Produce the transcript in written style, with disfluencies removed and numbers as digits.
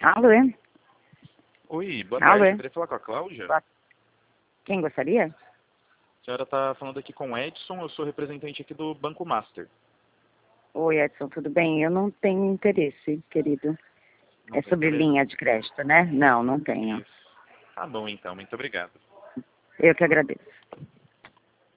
Alô? Oi, boa Alô? tarde. Eu queria falar com a Cláudia. Quem gostaria? A senhora está falando aqui com o Edson, eu sou representante aqui do Banco Master. Oi, Edson, tudo bem? Eu não tenho interesse, querido. Não É tem sobre interesse? linha de crédito, né? Não tenho. Isso. Tá bom então, muito obrigado. Eu que agradeço.